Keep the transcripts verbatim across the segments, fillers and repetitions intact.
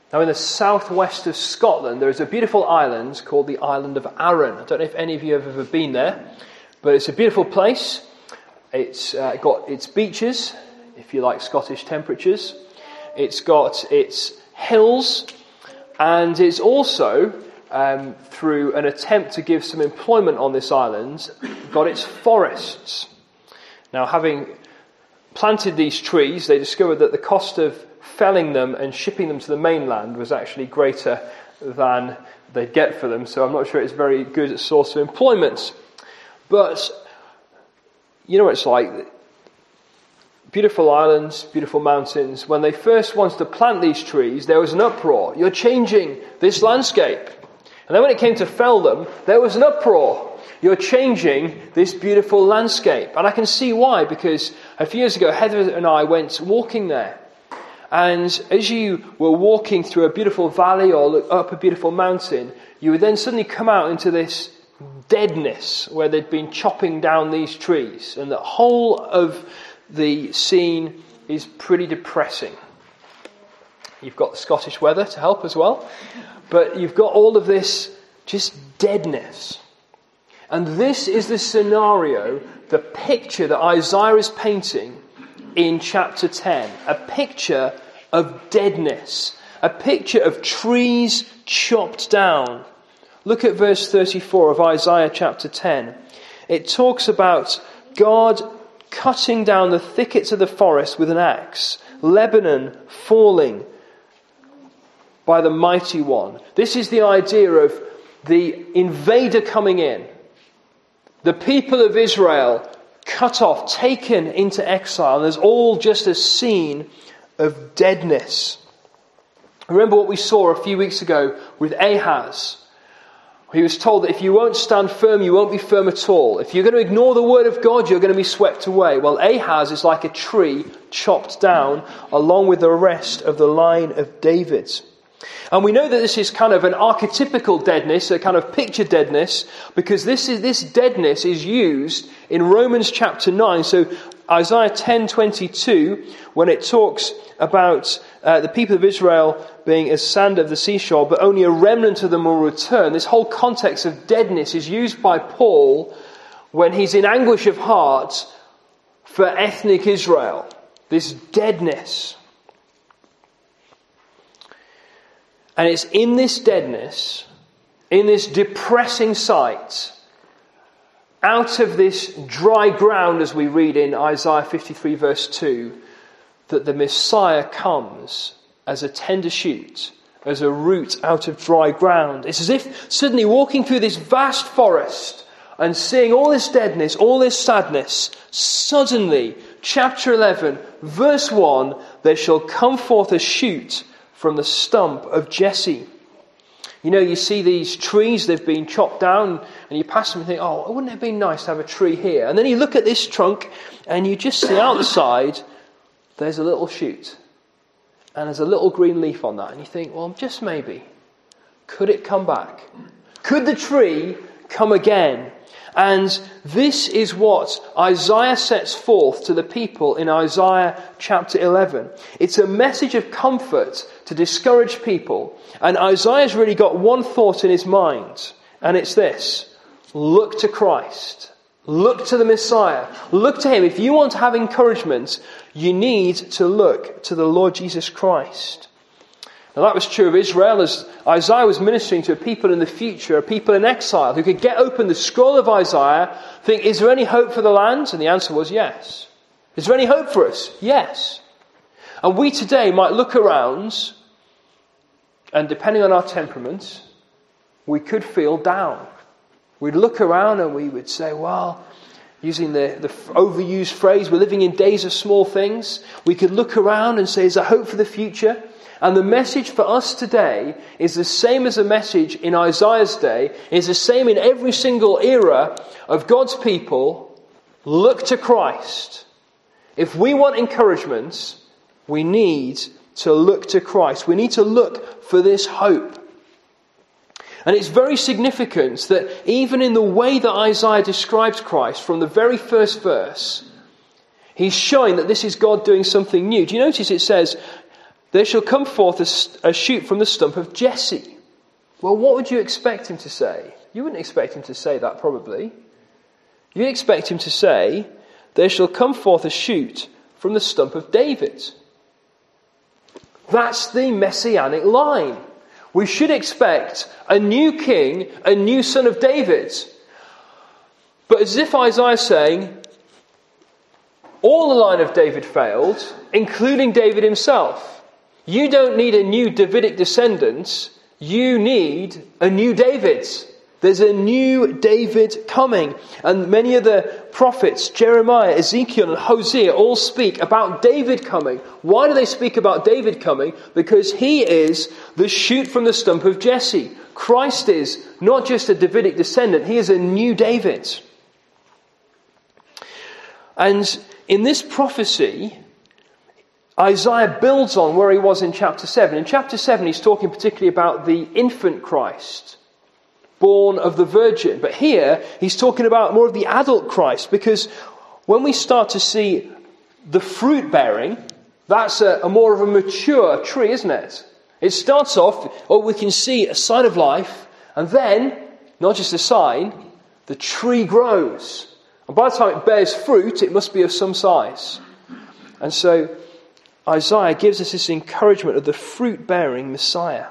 Now in the southwest of Scotland, there is a beautiful island called the island of Arran. I don't know if any of you have ever been there, but it's a beautiful place. It's uh, got its beaches, if you like Scottish temperatures. It's got its hills, and it's also, um, through an attempt to give some employment on this island, got its forests. Now, having planted these trees, they discovered that the cost of felling them and shipping them to the mainland was actually greater than they'd get for them, so I'm not sure it's a very good source of employment. But you know what it's like. Beautiful islands, beautiful mountains. When they first wanted to plant these trees, there was an uproar. You're changing this landscape. And then when it came to fell them, there was an uproar. You're changing this beautiful landscape. And I can see why, because a few years ago, Heather and I went walking there. And as you were walking through a beautiful valley or look up a beautiful mountain, you would then suddenly come out into this deadness where they'd been chopping down these trees. And the whole of the scene is pretty depressing. You've got the Scottish weather to help as well. But you've got all of this just deadness. And this is the scenario, the picture that Isaiah is painting in chapter ten. A picture of deadness. A picture of trees chopped down. Look at verse thirty-four of Isaiah chapter ten. It talks about God cutting down the thickets of the forest with an axe, Lebanon falling by the mighty one. This is the idea of the invader coming in. The people of Israel cut off, taken into exile. And there's all just a scene of deadness. Remember what we saw a few weeks ago with Ahaz. He was told that if you won't stand firm, you won't be firm at all. If you're going to ignore the word of God, you're going to be swept away. Well, Ahaz is like a tree chopped down along with the rest of the line of David. And we know that this is kind of an archetypical deadness, a kind of picture deadness, because this is this deadness is used in Romans chapter nine. So Isaiah ten twenty-two, when it talks about uh, the people of Israel being as sand of the seashore, but only a remnant of them will return. This whole context of deadness is used by Paul when he's in anguish of heart for ethnic Israel. This deadness. And it's in this deadness, in this depressing sight, out of this dry ground, as we read in Isaiah fifty-three verse two, that the Messiah comes as a tender shoot, as a root out of dry ground. It's as if suddenly walking through this vast forest and seeing all this deadness, all this sadness, suddenly, chapter eleven, verse one, there shall come forth a shoot from the stump of Jesse. You know, you see these trees, they've been chopped down, and you pass them and think, oh, wouldn't it have been nice to have a tree here? And then you look at this trunk, and you just see out the side, there's a little shoot. And there's a little green leaf on that. And you think, well, just maybe, could it come back? Could the tree come again? And this is what Isaiah sets forth to the people in Isaiah chapter eleven. It's a message of comfort to discourage people. And Isaiah's really got one thought in his mind. And it's this. Look to Christ. Look to the Messiah. Look to him. If you want to have encouragement, you need to look to the Lord Jesus Christ. Now that was true of Israel as Isaiah was ministering to a people in the future, a people in exile, who could get open the scroll of Isaiah, think, is there any hope for the land? And the answer was yes. Is there any hope for us? Yes. And we today might look around, and depending on our temperament, we could feel down. We'd look around and we would say, well, using the, the overused phrase, we're living in days of small things. We could look around and say, is there hope for the future? And the message for us today is the same as the message in Isaiah's day. It's the same in every single era of God's people. Look to Christ. If we want encouragement, we need to look to Christ. We need to look for this hope. And it's very significant that even in the way that Isaiah describes Christ from the very first verse, he's showing that this is God doing something new. Do you notice it says, there shall come forth a, a shoot from the stump of Jesse. Well, what would you expect him to say? You wouldn't expect him to say that, probably. You'd expect him to say, there shall come forth a shoot from the stump of David. That's the messianic line. We should expect a new king, a new son of David. But as if Isaiah is saying, all the line of David failed, including David himself. You don't need a new Davidic descendant. You need a new David. There's a new David coming. And many of the prophets, Jeremiah, Ezekiel and Hosea, all speak about David coming. Why do they speak about David coming? Because he is the shoot from the stump of Jesse. Christ is not just a Davidic descendant, he is a new David. And in this prophecy, Isaiah builds on where he was in chapter seven. In chapter seven, he's talking particularly about the infant Christ, born of the Virgin. But here, he's talking about more of the adult Christ, because when we start to see the fruit bearing, that's a, a more of a mature tree, isn't it? It starts off, oh, we can see a sign of life, and then, not just a sign, the tree grows. And by the time it bears fruit, it must be of some size. And so, Isaiah gives us this encouragement of the fruit-bearing Messiah.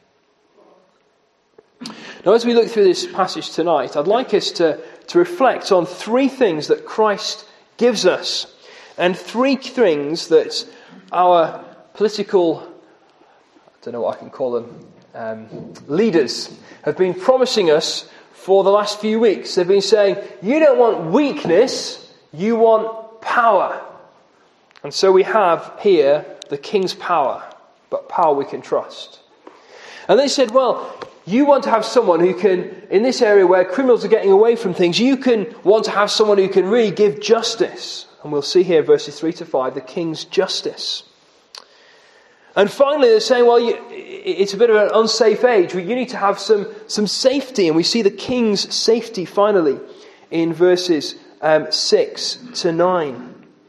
Now, as we look through this passage tonight, I'd like us to, to reflect on three things that Christ gives us, and three things that our political, I don't know what I can call them, um, leaders have been promising us for the last few weeks. They've been saying, you don't want weakness, you want power. And so we have here the king's power, but power we can trust. And they said, well, you want to have someone who can, in this area where criminals are getting away from things, you can want to have someone who can really give justice. And we'll see here, verses three to five, the king's justice. And finally, they're saying, well, you, it's a bit of an unsafe age. You need to have some, some safety. And we see the king's safety, finally, in verses um, six to nine.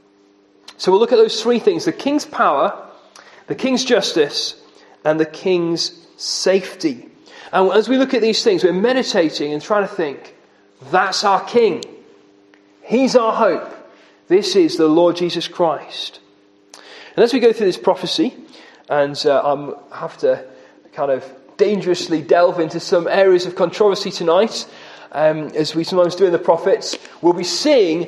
So we'll look at those three things: the king's power, the king's justice, and the king's safety. And as we look at these things, we're meditating and trying to think, that's our king. He's our hope. This is the Lord Jesus Christ. And as we go through this prophecy, and uh, I have to kind of dangerously delve into some areas of controversy tonight, um, as we sometimes do in the prophets, we'll be seeing,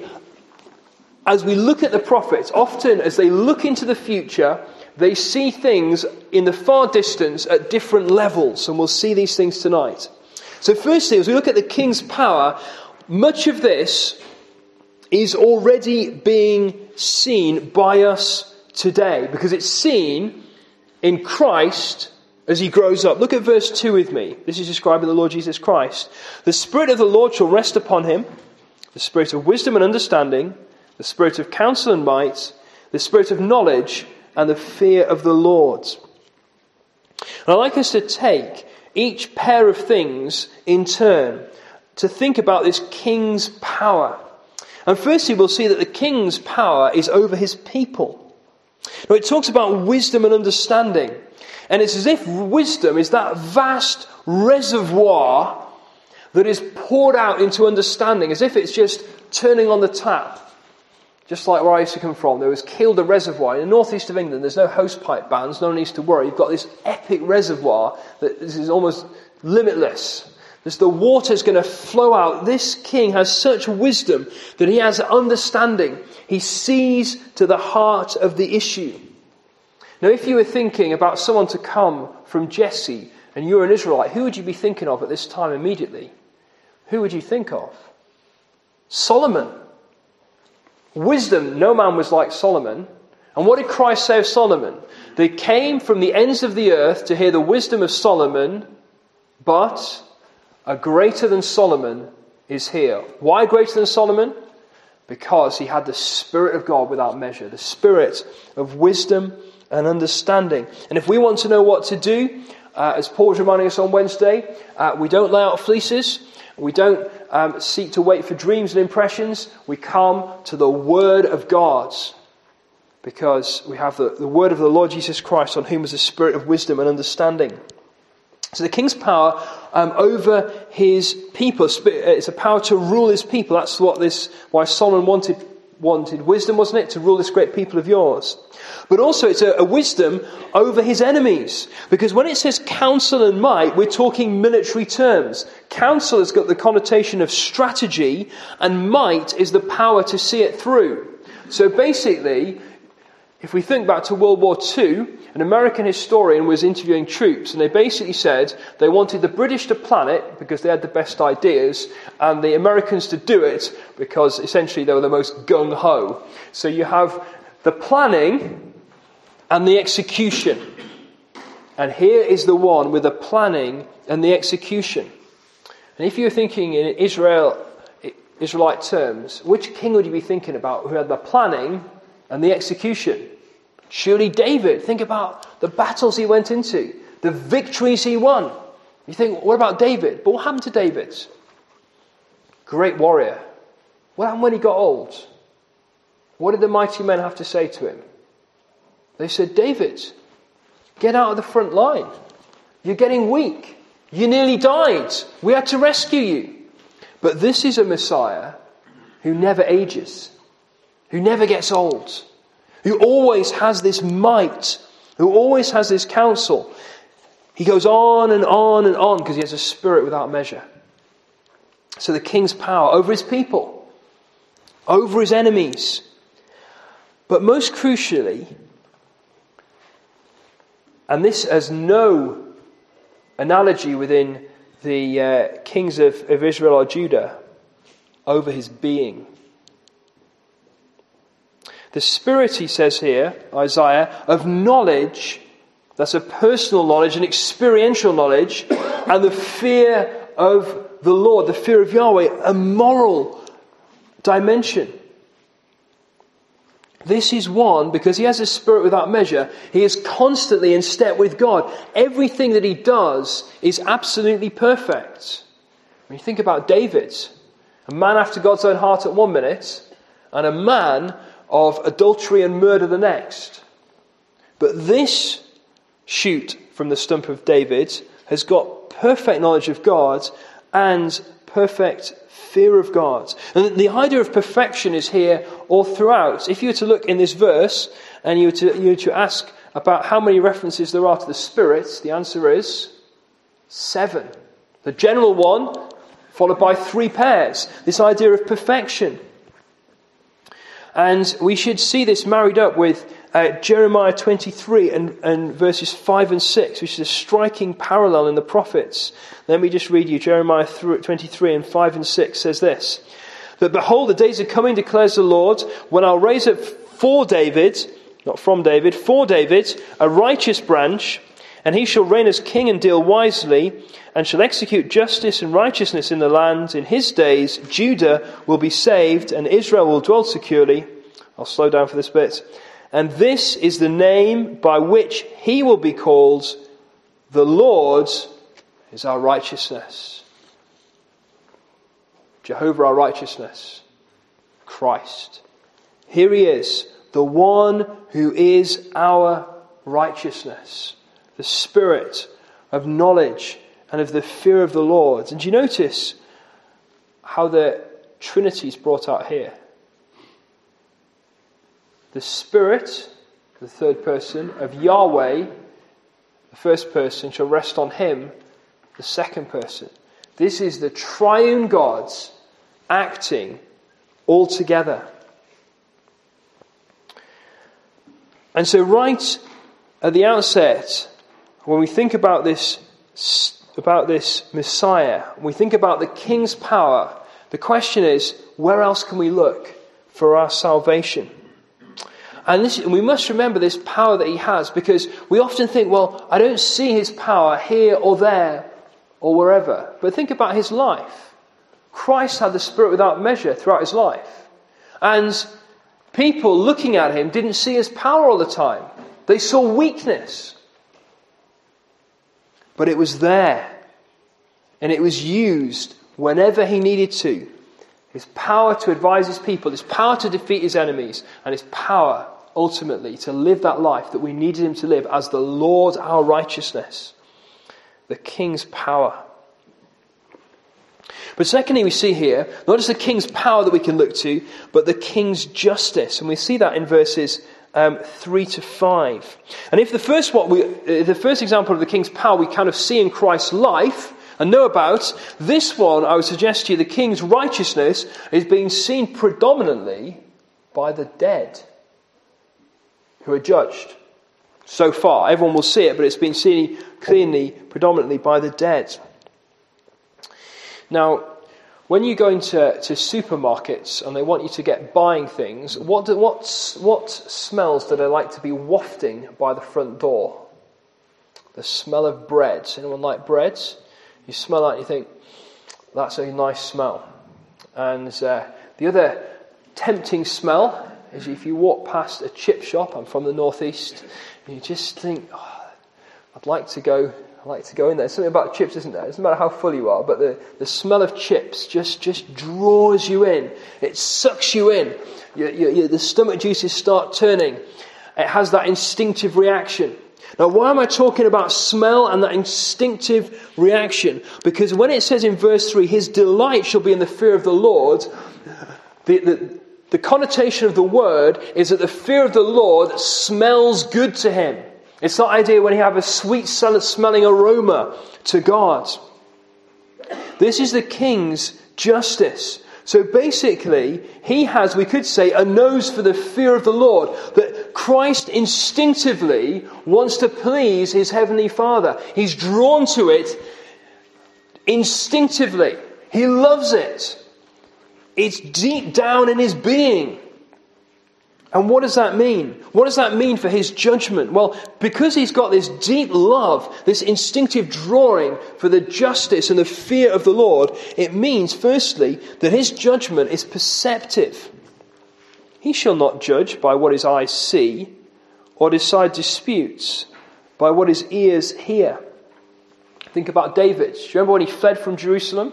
as we look at the prophets, often as they look into the future, they see things in the far distance at different levels, and we'll see these things tonight. So firstly, as we look at the king's power, much of this is already being seen by us today, because it's seen in Christ as he grows up. Look at verse two with me. This is describing the Lord Jesus Christ. The Spirit of the Lord shall rest upon him, the Spirit of wisdom and understanding, the Spirit of counsel and might, the Spirit of knowledge and the fear of the Lord. And I'd like us to take each pair of things in turn to think about this king's power. And firstly, we'll see that the king's power is over his people. Now, it talks about wisdom and understanding. And it's as if wisdom is that vast reservoir that is poured out into understanding, as if it's just turning on the tap. Just like where I used to come from, there was Kielder Reservoir. In the northeast of England, there's no hosepipe bans, no one needs to worry. You've got this epic reservoir that is almost limitless. As the water's going to flow out. This king has such wisdom that he has understanding. He sees to the heart of the issue. Now, if you were thinking about someone to come from Jesse and you're an Israelite, who would you be thinking of at this time immediately? Who would you think of? Solomon. Wisdom, no man was like Solomon. And what did Christ say of Solomon? They came from the ends of the earth to hear the wisdom of Solomon, but a greater than Solomon is here. Why greater than Solomon? Because he had the Spirit of God without measure, the Spirit of wisdom and understanding. And if we want to know what to do, uh, as Paul was reminding us on Wednesday, uh, we don't lay out fleeces. We don't um, seek to wait for dreams and impressions. We come to the Word of God, because we have the, the word of the Lord Jesus Christ, on whom is the spirit of wisdom and understanding. So the king's power um, over his people, it's a power to rule his people. That's what this, why Solomon wanted wanted wisdom, wasn't it? To rule this great people of yours. But also it's a, a wisdom over his enemies. Because when it says counsel and might, we're talking military terms. Counsel has got the connotation of strategy, and might is the power to see it through. So basically, if we think back to World War Two, an American historian was interviewing troops, and they basically said they wanted the British to plan it because they had the best ideas, and the Americans to do it because essentially they were the most gung-ho. So you have the planning and the execution. And here is the one with the planning and the execution. And if you're thinking in Israel, Israelite terms, which king would you be thinking about who had the planning and the execution? Surely David. Think about the battles he went into, the victories he won. You think, what about David? But what happened to David? Great warrior. What happened when he got old? What did the mighty men have to say to him? They said, David, get out of the front line. You're getting weak. You nearly died. We had to rescue you. But this is a Messiah who never ages, who never gets old, who always has this might, who always has this counsel. He goes on and on and on because he has a spirit without measure. So the king's power over his people, over his enemies. But most crucially, and this has no analogy within the uh, kings of, of Israel or Judah, over his being. The spirit, he says here, Isaiah, of knowledge, that's a personal knowledge, an experiential knowledge, and the fear of the Lord, the fear of Yahweh, a moral dimension. This is one, because he has a spirit without measure, he is constantly in step with God. Everything that he does is absolutely perfect. When you think about David, a man after God's own heart at one minute, and a man of adultery and murder the next. But this shoot from the stump of David has got perfect knowledge of God and perfect fear of God. And the idea of perfection is here all throughout. If you were to look in this verse and you were to, you were to ask about how many references there are to the Spirit, the answer is seven. The general one, followed by three pairs. This idea of perfection. And we should see this married up with uh, Jeremiah twenty-three and, and verses five and six, which is a striking parallel in the prophets. Let me just read you. Jeremiah twenty-three and five and six says this. But behold, the days are coming, declares the Lord, when I'll raise up for David, not from David, for David, a righteous branch, and he shall reign as king and deal wisely, and shall execute justice and righteousness in the land. In his days, Judah will be saved, and Israel will dwell securely. I'll slow down for this bit. And this is the name by which he will be called. The Lord is our righteousness. Jehovah our righteousness. Christ. Here he is, the one who is our righteousness. The spirit of knowledge and of the fear of the Lord. And do you notice how the Trinity is brought out here? The Spirit, the third person, of Yahweh, the first person, shall rest on him, the second person. This is the triune gods acting all together. And so right at the outset, when we think about this, about this Messiah, when we think about the king's power, the question is, where else can we look for our salvation? And this, we must remember this power that he has, because we often think, well, I don't see his power here or there or wherever. But think about his life. Christ had the Spirit without measure throughout his life. And people looking at him didn't see his power all the time. They saw weakness. But it was there. And it was used whenever he needed to. His power to advise his people, his power to defeat his enemies, and his power ultimately, to live that life that we needed him to live as the Lord our righteousness, the King's power. But secondly, we see here, not just the King's power that we can look to, but the King's justice. And we see that in verses um, three to five. And if the first what we, uh, the first example of the King's power we kind of see in Christ's life and know about, this one, I would suggest to you, the King's righteousness is being seen predominantly by the dead who are judged. So far, everyone will see it, but it's been seen clearly, predominantly by the dead. Now, when you go into to supermarkets and they want you to get buying things, what do, what's, what smells do they like to be wafting by the front door? The smell of bread. Anyone like bread? You smell that and you think, that's a nice smell. And uh, the other tempting smell is if you walk past a chip shop. I'm from the northeast. And you just think, oh, I'd like to go I'd like to go in there. There's something about chips, isn't there? It doesn't matter how full you are, but the, the smell of chips just, just draws you in. It sucks you in. You, you, you, the stomach juices start turning. It has that instinctive reaction. Now, why am I talking about smell and that instinctive reaction? Because when it says in verse three, his delight shall be in the fear of the Lord, the, the, the connotation of the word is that the fear of the Lord smells good to him. It's that idea when you have a sweet smelling aroma to God. This is the King's justice. So basically, he has, we could say, a nose for the fear of the Lord. That Christ instinctively wants to please his heavenly Father. He's drawn to it instinctively. He loves it. It's deep down in his being. And what does that mean? What does that mean for his judgment? Well, because he's got this deep love, this instinctive drawing for the justice and the fear of the Lord, it means, firstly, that his judgment is perceptive. He shall not judge by what his eyes see, or decide disputes by what his ears hear. Think about David. Do you remember when he fled from Jerusalem?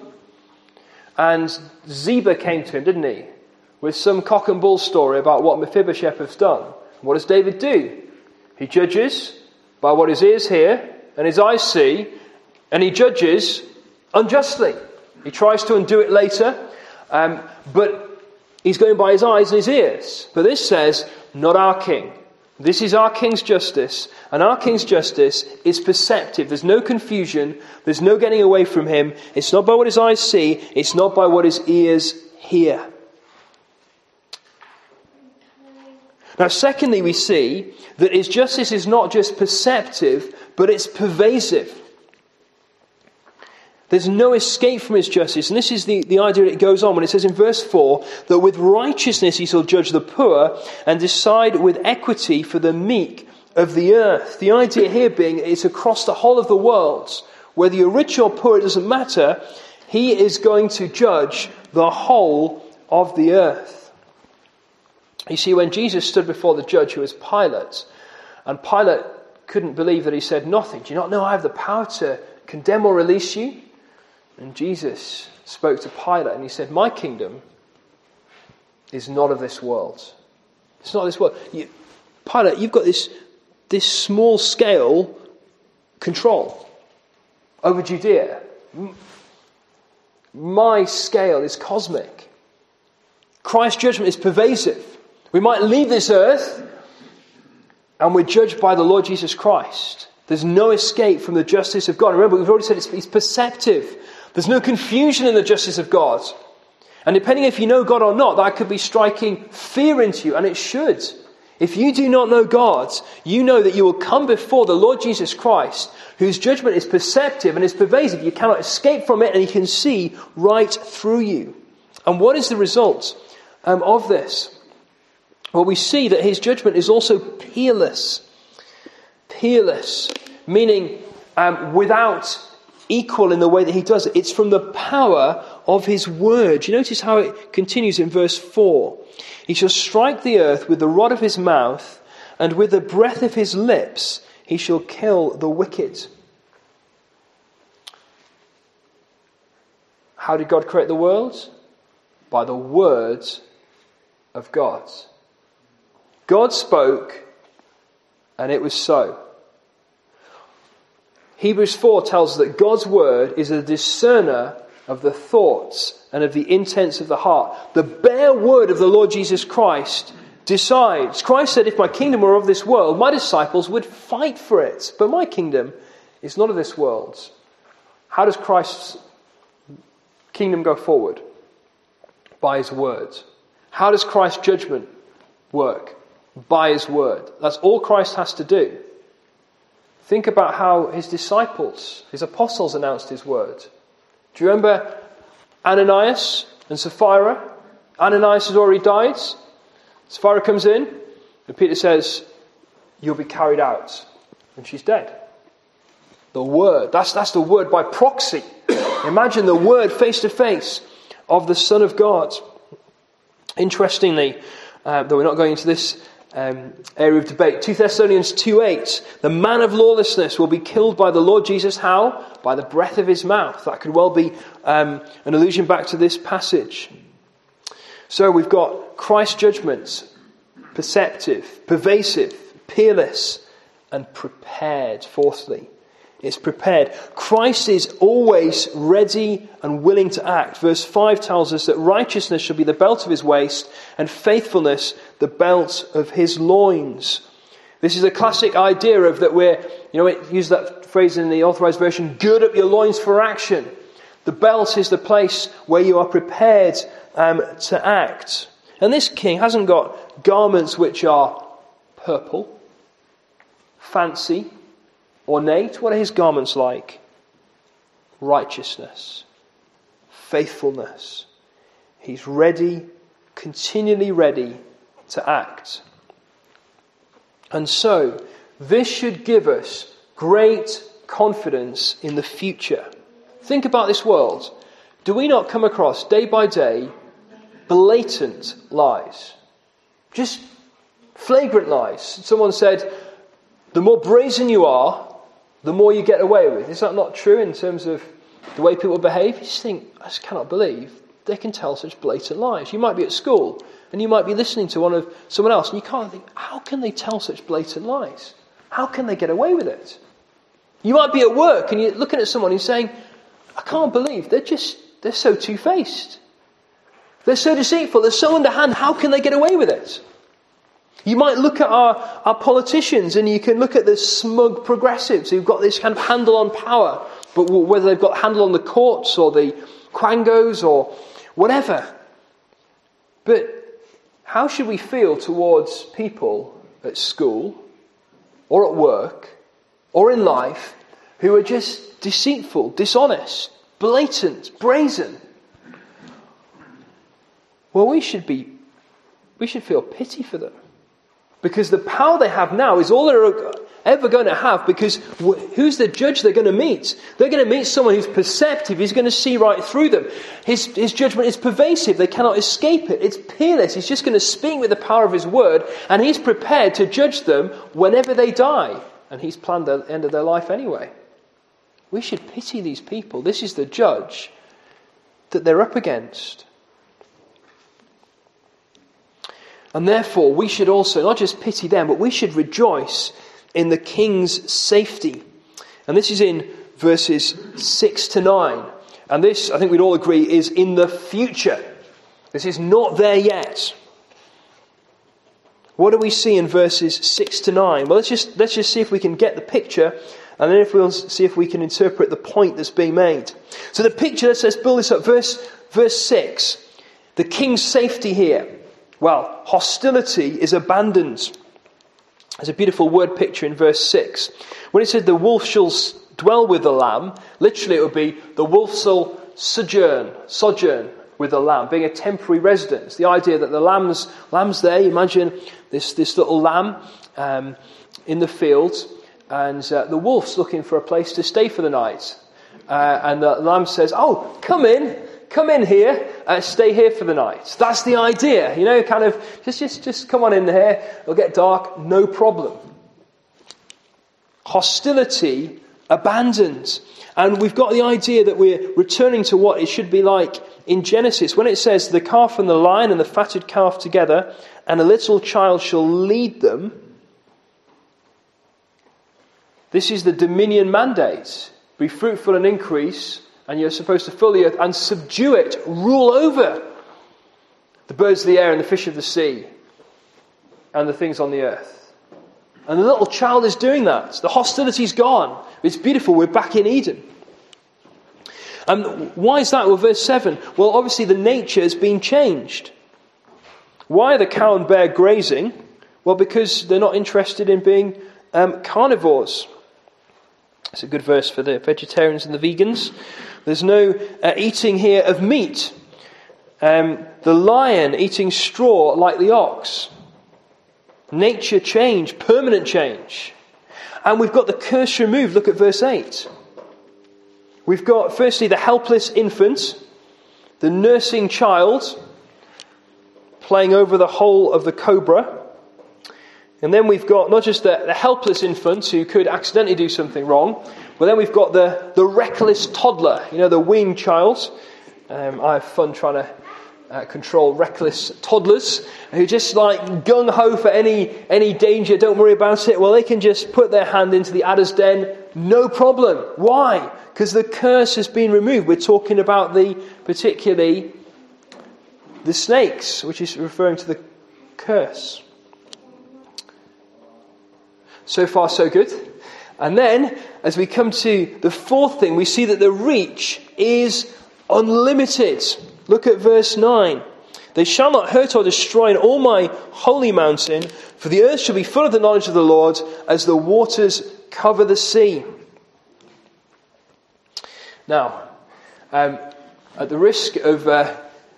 And Ziba came to him, didn't he? With some cock and bull story about what Mephibosheth has done. What does David do? He judges by what his ears hear and his eyes see, and he judges unjustly. He tries to undo it later, um, but he's going by his eyes and his ears. But this says, not our king. This is our king's justice, and our king's justice is perceptive. There's no confusion. There's no getting away from him. It's not by what his eyes see. It's not by what his ears hear. Now, secondly, we see that his justice is not just perceptive, but it's pervasive. There's no escape from his justice. And this is the, the idea that it goes on when it says in verse four, that with righteousness he shall judge the poor and decide with equity for the meek of the earth. The idea here being it's across the whole of the world. Whether you're rich or poor, it doesn't matter. He is going to judge the whole of the earth. You see, when Jesus stood before the judge who was Pilate, and Pilate couldn't believe that he said nothing. Do you not know I have the power to condemn or release you? And Jesus spoke to Pilate and he said, my kingdom is not of this world. It's not of this world. You, Pilate, you've got this, this small scale control over Judea. My scale is cosmic. Christ's judgment is pervasive. We might leave this earth and we're judged by the Lord Jesus Christ. There's no escape from the justice of God. Remember, we've already said it's, it's perceptive. There's no confusion in the justice of God. And depending if you know God or not, that could be striking fear into you, and it should. If you do not know God, you know that you will come before the Lord Jesus Christ, whose judgment is perceptive and is pervasive. You cannot escape from it, and he can see right through you. And what is the result um, of this? Well, we see that his judgment is also peerless. Peerless, meaning um, without equal in the way that he does it. It's from the power of his word. You notice how it continues in verse four. He shall strike the earth with the rod of his mouth, and with the breath of his lips he shall kill the wicked. How did God create the world? By the word of God. God spoke, and it was so. Hebrews four tells us that God's word is a discerner of the thoughts and of the intents of the heart. The bare word of the Lord Jesus Christ decides. Christ said, if my kingdom were of this world, my disciples would fight for it. But my kingdom is not of this world. How does Christ's kingdom go forward? By his word. How does Christ's judgment work? By his word. That's all Christ has to do. Think about how his disciples, his apostles announced his word. Do you remember Ananias and Sapphira? Ananias has already died. Sapphira comes in, and Peter says, you'll be carried out. And she's dead. The word, that's, that's the word by proxy. Imagine the word face to face of the Son of God. Interestingly, uh, though we're not going into this um, area of debate, Second Thessalonians two eight, the man of lawlessness will be killed by the Lord Jesus. How? By the breath of his mouth. That could well be um, an allusion back to this passage. So we've got Christ's judgments, perceptive, pervasive, peerless, and prepared. Fourthly, it's prepared. Christ is always ready and willing to act. Verse five tells us that righteousness shall be the belt of his waist, and faithfulness the belt of his loins. This is a classic idea of that we're, you know, we use that phrase in the Authorized Version, gird up your loins for action. The belt is the place where you are prepared um, to act. And this king hasn't got garments which are purple, fancy, ornate. What are his garments like? Righteousness, faithfulness. He's ready, continually ready to act. And so, this should give us great confidence in the future. Think about this world. Do we not come across, day by day, blatant lies? Just flagrant lies. Someone said, the more brazen you are, the more you get away with. Is that not true in terms of the way people behave? You just think, I just cannot believe they can tell such blatant lies. You might be at school and you might be listening to one of someone else and you can't think, how can they tell such blatant lies? How can they get away with it? You might be at work and you're looking at someone and you're saying, I can't believe they're just, they're so two-faced. They're so deceitful. They're so underhand. How can they get away with it? You might look at our, our politicians and you can look at the smug progressives who've got this kind of handle on power, but whether they've got handle on the courts or the quangos or whatever. But how should we feel towards people at school or at work or in life who are just deceitful, dishonest, blatant, brazen? Well, we should be, we should feel pity for them. Because the power they have now is all they're ever going to have, because who's the judge they're going to meet? They're going to meet someone who's perceptive, who's going to see right through them. His, his judgment is pervasive, they cannot escape it. It's peerless, he's just going to speak with the power of his word, and he's prepared to judge them whenever they die. And he's planned the end of their life anyway. We should pity these people. This is the judge that they're up against. And therefore, we should also not just pity them, but we should rejoice in the king's safety. And this is in verses six to nine. And this, I think we'd all agree, is in the future. This is not there yet. What do we see in verses six to nine? Well, let's just, let's just see if we can get the picture, and then if we'll see if we can interpret the point that's being made. So the picture, let's, let's build this up. Verse, verse six. The king's safety here. Well, hostility is abandoned. There's a beautiful word picture in verse six. When it said the wolf shall dwell with the lamb, literally it would be the wolf shall sojourn, sojourn with the lamb, being a temporary residence. The idea that the lamb's, lamb's there, you imagine this, this little lamb um, in the fields, and uh, the wolf's looking for a place to stay for the night. Uh, and the lamb says, oh, come in. Come in here, uh, stay here for the night. That's the idea, you know, kind of, just, just, just come on in here, it'll get dark, no problem. Hostility abandoned. And we've got the idea that we're returning to what it should be like in Genesis, when it says, the calf and the lion and the fatted calf together, and a little child shall lead them. This is the dominion mandate. Be fruitful and increase, and you're supposed to fill the earth and subdue it, rule over the birds of the air and the fish of the sea and the things on the earth. And the little child is doing that. The hostility's gone. It's beautiful. We're back in Eden. And why is that? Well, verse seven. Well, obviously the nature has been changed. Why are the cow and bear grazing? Well, because they're not interested in being um, carnivores. It's a good verse for the vegetarians and the vegans. There's no uh, eating here of meat. Um, the lion eating straw like the ox. Nature change, permanent change. And we've got the curse removed. Look at verse eight. We've got, firstly, the helpless infant, the nursing child, playing over the hole of the cobra. And then we've got not just the, the helpless infant who could accidentally do something wrong, but then we've got the, the reckless toddler, you know, the weaned child. Um, I have fun trying to uh, control reckless toddlers who just like gung-ho for any, any danger, don't worry about it. Well, they can just put their hand into the adder's den, no problem. Why? Because the curse has been removed. We're talking about the, particularly, the snakes, which is referring to the curse. So far, so good. And then, as we come to the fourth thing, we see that the reach is unlimited. Look at verse nine. They shall not hurt or destroy in all my holy mountain, for the earth shall be full of the knowledge of the Lord, as the waters cover the sea. Now, um, at the risk of... Uh,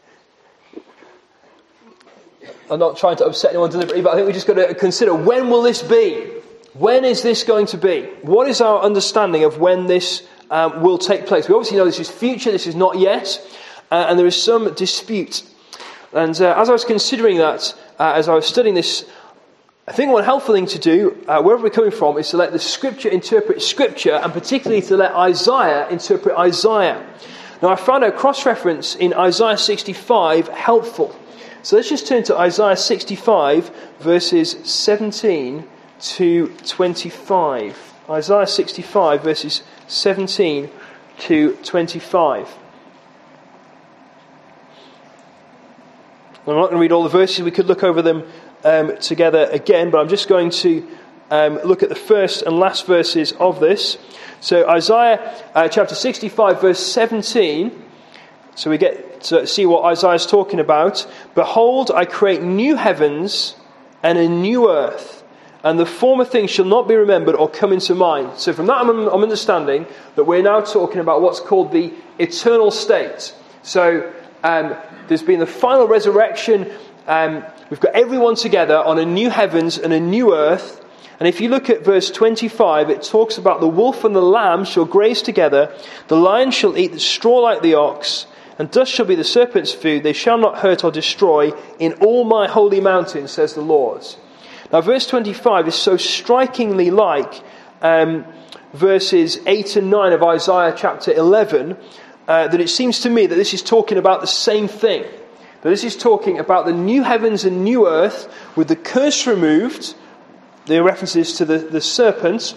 I'm not trying to upset anyone deliberately, but I think we've just got to consider, when will this be? When is this going to be? What is our understanding of when this um, will take place? We obviously know this is future, this is not yet, uh, and there is some dispute. And uh, as I was considering that, uh, as I was studying this, I think one helpful thing to do, uh, wherever we're coming from, is to let the Scripture interpret Scripture, and particularly to let Isaiah interpret Isaiah. Now, I found a cross-reference in Isaiah sixty-five helpful. So let's just turn to Isaiah sixty-five, verses seventeen to twenty-five. Isaiah sixty-five, verses seventeen to twenty-five. I'm not going to read all the verses. We could look over them um, together again, but I'm just going to um, look at the first and last verses of this. So Isaiah uh, chapter sixty-five, verse seventeen. So we get to see what Isaiah is talking about. Behold, I create new heavens and a new earth, and the former things shall not be remembered or come into mind. So from that I'm, I'm understanding that we're now talking about what's called the eternal state. So um, there's been the final resurrection. Um, we've got everyone together on a new heavens and a new earth. And if you look at verse twenty-five, it talks about the wolf and the lamb shall graze together. The lion shall eat the straw like the ox. And dust shall be the serpent's food. They shall not hurt or destroy in all my holy mountains, says the Lord. Now, verse twenty-five is so strikingly like um, verses eight and nine of Isaiah chapter eleven uh, that it seems to me that this is talking about the same thing. That this is talking about the new heavens and new earth with the curse removed. The references to the, the serpent.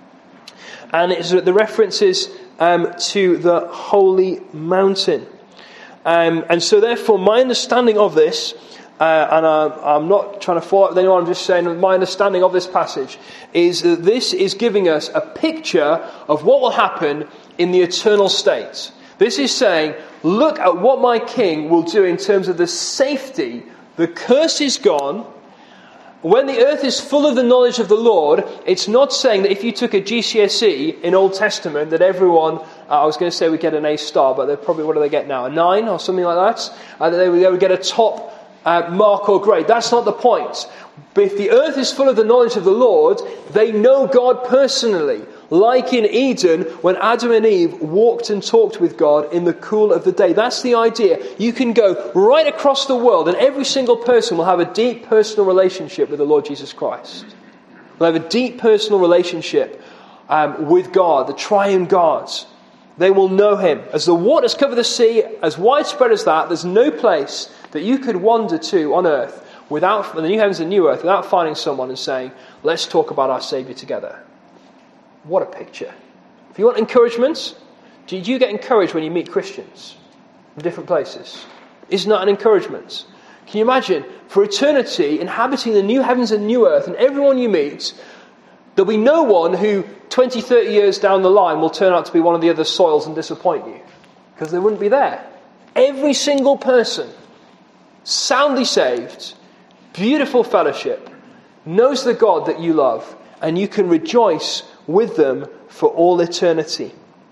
And it's the references um, to the holy mountain. Um, and so therefore my understanding of this, uh, and I, I'm not trying to fall out with anyone, I'm just saying that my understanding of this passage is that this is giving us a picture of what will happen in the eternal state. This is saying, look at what my king will do in terms of the safety. The curse is gone. When the earth is full of the knowledge of the Lord, it's not saying that if you took a G C S E in Old Testament that everyone, uh, I was going to say we get an A star, but they're probably, what do they get now? A nine or something like that? And they would, they would get a top uh, mark or grade. That's not the point. But if the earth is full of the knowledge of the Lord, they know God personally. Like in Eden, when Adam and Eve walked and talked with God in the cool of the day. That's the idea. You can go right across the world and every single person will have a deep personal relationship with the Lord Jesus Christ. Will have a deep personal relationship um, with God, the triune God. They will know him. As the waters cover the sea, as widespread as that, there's no place that you could wander to on earth without, the new heavens and new earth, without finding someone and saying, let's talk about our Saviour together. What a picture. If you want encouragement, do you get encouraged when you meet Christians in different places? Isn't that an encouragement? Can you imagine, for eternity, inhabiting the new heavens and new earth, and everyone you meet, there'll be no one who twenty, thirty years down the line will turn out to be one of the other soils and disappoint you. Because they wouldn't be there. Every single person, soundly saved, beautiful fellowship, knows the God that you love, and you can rejoice with them for all eternity.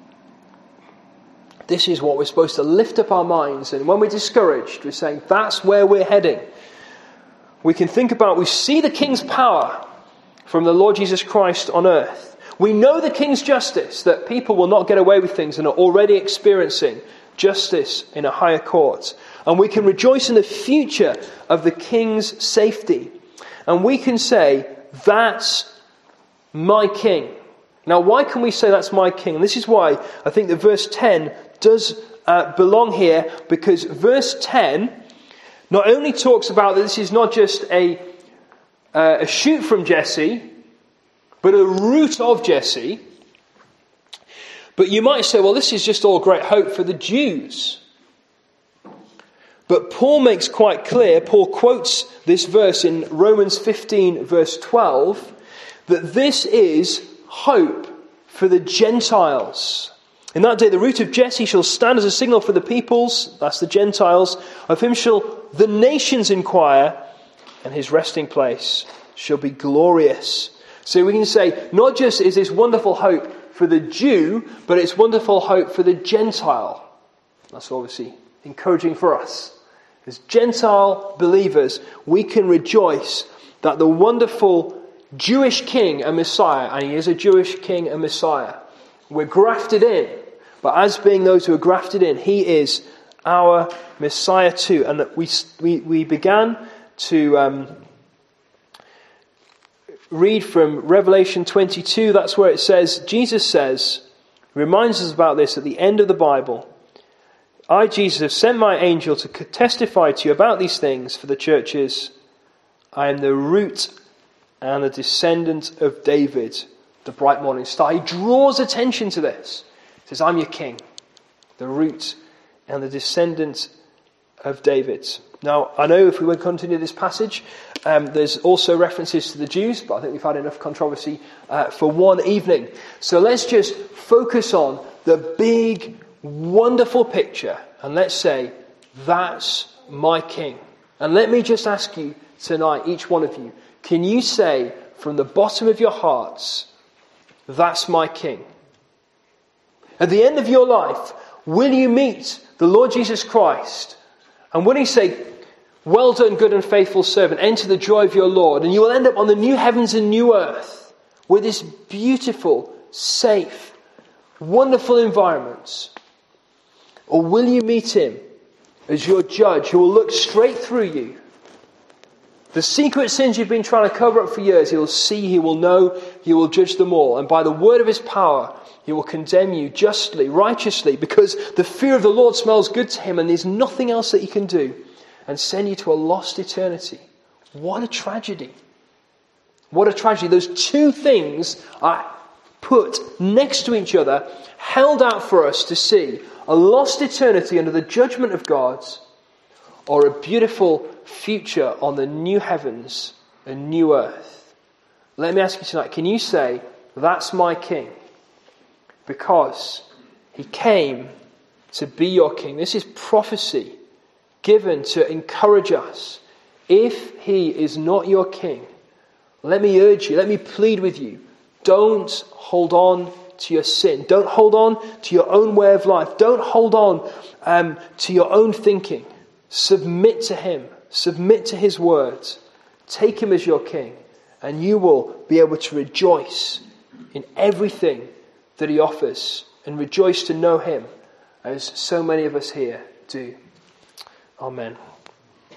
This is what we're supposed to lift up our minds, and when we're discouraged, we're saying that's where we're heading. We can think about, we see the King's power from the Lord Jesus Christ on earth. We know the King's justice, that people will not get away with things and are already experiencing justice in a higher court. And we can rejoice in the future of the King's safety. And we can say, that's my King. Now, why can we say that's my King? And this is why I think that verse ten does uh, belong here, because verse ten not only talks about that this is not just a, uh, a shoot from Jesse, but a root of Jesse. But you might say, well, this is just all great hope for the Jews. But Paul makes quite clear, Paul quotes this verse in Romans fifteen, verse twelve, that this is hope for the Gentiles. In that day, the root of Jesse shall stand as a signal for the peoples, that's the Gentiles. Of him shall the nations inquire, and his resting place shall be glorious. So we can say, not just is this wonderful hope for the Jew, but it's wonderful hope for the Gentile. That's obviously encouraging for us. As Gentile believers, we can rejoice that the wonderful Jewish King and Messiah, and he is a Jewish King and Messiah, we're grafted in. But as being those who are grafted in, he is our Messiah too. And that we we, we began to um, read from Revelation twenty-two. That's where it says, Jesus says, reminds us about this at the end of the Bible. I, Jesus, have sent my angel to testify to you about these things for the churches. I am the root and the descendant of David, the bright morning star. He draws attention to this. He says, I'm your king, the root and the descendant of David. Now, I know if we would continue this passage, um, there's also references to the Jews, but I think we've had enough controversy uh, for one evening. So let's just focus on the big, wonderful picture, and let's say, that's my king. And let me just ask you tonight, each one of you, can you say from the bottom of your hearts, that's my king? At the end of your life, will you meet the Lord Jesus Christ? And will he say, well done, good and faithful servant, enter the joy of your Lord, and you will end up on the new heavens and new earth with this beautiful, safe, wonderful environment? Or will you meet him as your judge who will look straight through you? The secret sins you've been trying to cover up for years, he will see, he will know, he will judge them all. And by the word of his power, he will condemn you justly, righteously, because the fear of the Lord smells good to him and there's nothing else that he can do, and send you to a lost eternity. What a tragedy. What a tragedy. Those two things are put next to each other, held out for us to see. A lost eternity under the judgment of God, or a beautiful future on the new heavens and new earth. Let me ask you tonight, can you say, that's my king? Because he came to be your king. This is prophecy given to encourage us. If he is not your king, let me urge you, let me plead with you, don't hold on to your sin. Don't hold on to your own way of life. Don't hold on um, to your own thinking. Submit to him. Submit to his words. Take him as your king, and you will be able to rejoice in everything that he offers, and rejoice to know him as so many of us here do. Amen.